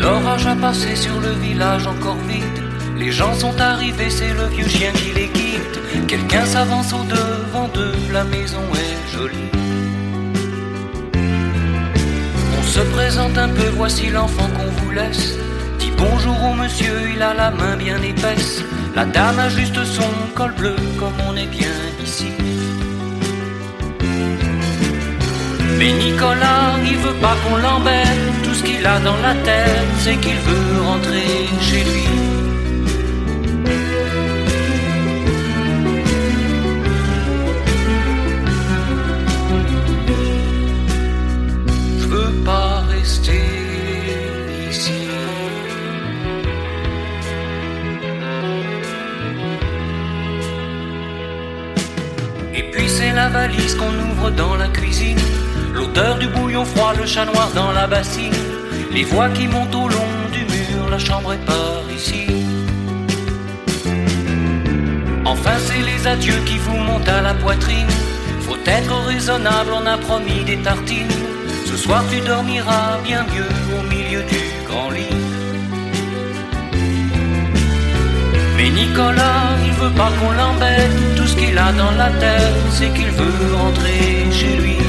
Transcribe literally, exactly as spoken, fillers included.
L'orage a passé sur le village encore vide. Les gens sont arrivés, c'est le vieux chien qui les guide. Quelqu'un s'avance au devant d'eux, la maison est jolie. On se présente un peu, voici l'enfant qu'on vous laisse. Dis bonjour au monsieur, il a la main bien épaisse. La dame a juste son col bleu, comme on est bien ici. Mais Nicolas, il veut pas qu'on l'embête. Tout ce qu'il a dans la tête, c'est qu'il veut rentrer chez lui. Je veux pas rester ici. Et puis c'est la valise qu'on ouvre dans la cuisine. L'odeur du bouillon froid, le chat noir dans la bassine. Les voix qui montent au long du mur, la chambre est par ici. Enfin c'est les adieux qui vous montent à la poitrine. Faut être raisonnable, on a promis des tartines. Ce soir tu dormiras bien mieux au milieu du grand lit. Mais Nicolas, il veut pas qu'on l'embête. Tout ce qu'il a dans la tête, c'est qu'il veut rentrer chez lui.